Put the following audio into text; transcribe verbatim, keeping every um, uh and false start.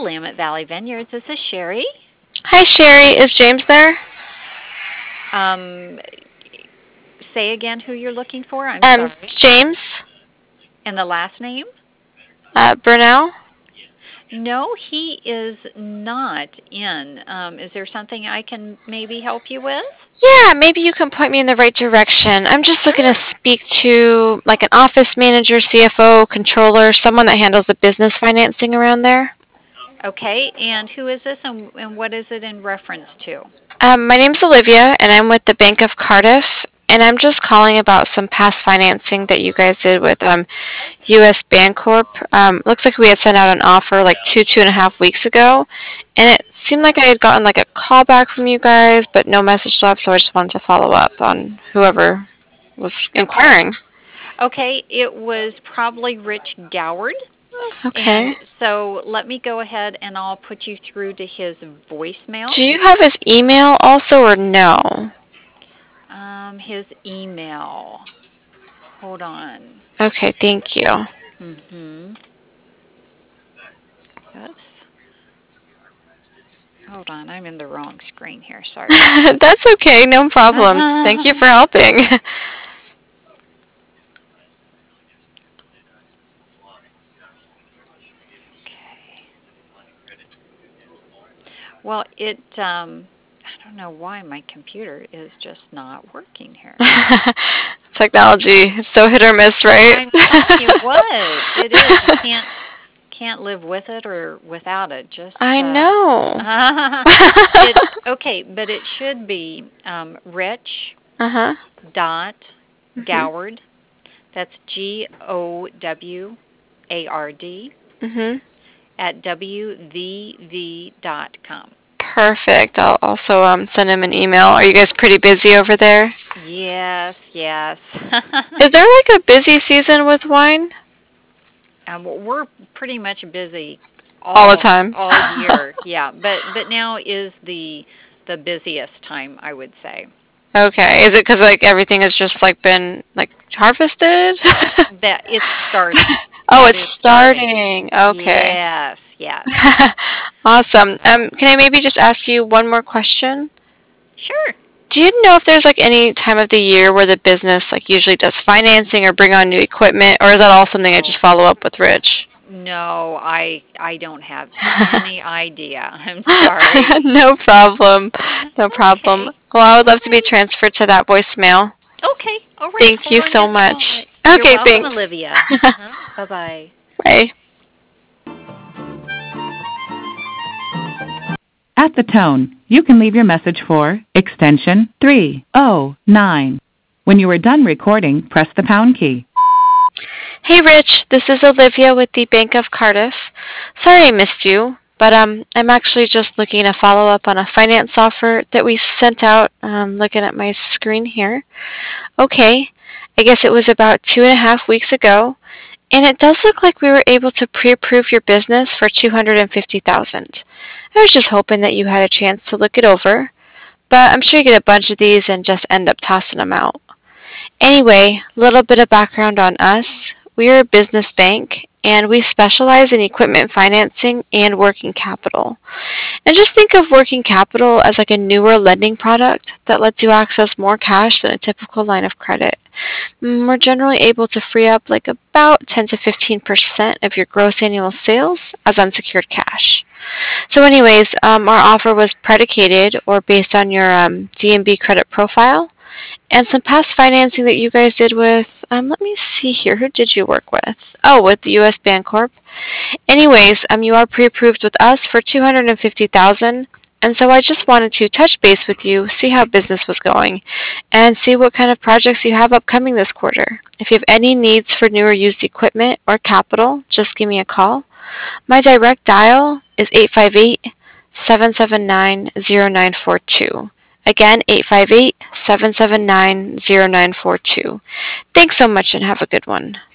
Willamette Valley Vineyards. This is Sherry. Hi, Sherry. Is James there? Um, say again who you're looking for. I'm Um, sorry. James? And the last name? Uh, Burnell? No, he is not in. Um, is there something I can maybe help you with? Yeah, maybe you can point me in the right direction. I'm just looking to Sure. speak to like an office manager, C F O, controller, someone that handles the business financing around there. Okay, and who is this and, and what is it in reference to? Um, my name's Olivia, and I'm with the Bank of Cardiff, and I'm just calling about some past financing that you guys did with um, U S Bancorp. Um, looks like we had sent out an offer like two, two and a half weeks ago, and it seemed like I had gotten like a call back from you guys, but no message left, so I just wanted to follow up on whoever was Okay. inquiring. Okay, it was probably Rich Goward. And Okay. so let me go ahead and I'll put you through to his voicemail. Do you have his email also, or no? Um, his email. Hold on. Okay, thank you. Mm-hmm. Oops. Hold on, I'm in the wrong screen here. Sorry. That's okay, no problem. Thank you for helping. Okay. Well, it um I don't know why my computer is just not working here. Technology, it's so hit or miss, right? I'm telling you what, it is. You can't can't live with it or without it. Just I uh know. it okay, but it should be um Rich Uh-huh. dot Mhm. Goward. That's G O W A R D Mhm. at W V V dot com. Perfect. I'll also um send him an email. Are you guys pretty busy over there? Yes, yes. Is there like a busy season with wine? um, we're pretty much busy All the all time. all year. Yeah, but but now is the the busiest time, I would say. Okay. Is it because like everything has just like been like harvested? That it's starting. Oh, That it's is starting. starting. Okay. Yes, yes. Awesome. Um, can I maybe just ask you one more question? Sure. Do you know if there's like any time of the year where the business like usually does financing or bring on new equipment, or is that all something I just Oh, follow up with Rich? no, I I don't have any idea. I'm sorry. No problem. No problem. Okay. Well, I would All love to be right. transferred to that voicemail. Okay. All right. Thank Hold you on so just a moment. much. You're Okay, welcome, thanks. Olivia. Uh-huh. Bye-bye. Bye. At the tone, you can leave your message for extension three oh nine. When you are done recording, press the pound key. Hey Rich, this is Olivia with the Bank of Cardiff. Sorry I missed you, but um, I'm actually just looking to follow up on a finance offer that we sent out. Um, looking at my screen here. Okay, I guess it was about two and a half weeks ago, and it does look like we were able to pre-approve your business for two hundred and fifty thousand dollars. I was just hoping that you had a chance to look it over, but I'm sure you get a bunch of these and just end up tossing them out. Anyway, a little bit of background on us. We are a business bank and we specialize in equipment financing and working capital. And just think of working capital as like a newer lending product that lets you access more cash than a typical line of credit. Mm, We're generally able to free up like about ten to fifteen percent of your gross annual sales as unsecured cash. So anyways, um, our offer was predicated or based on your um, D and B credit profile and some past financing that you guys did with, um, let me see here, who did you work with? Oh, with U S Bancorp. Anyways, um, you are pre-approved with us for two hundred fifty thousand dollars, and so I just wanted to touch base with you, see how business was going, and see what kind of projects you have upcoming this quarter. If you have any needs for new or used equipment or capital, just give me a call. My direct dial is eight five eight, seven seven nine, zero nine four two. Again, eight five eight, seven seven nine, zero nine four two. Thanks so much and have a good one.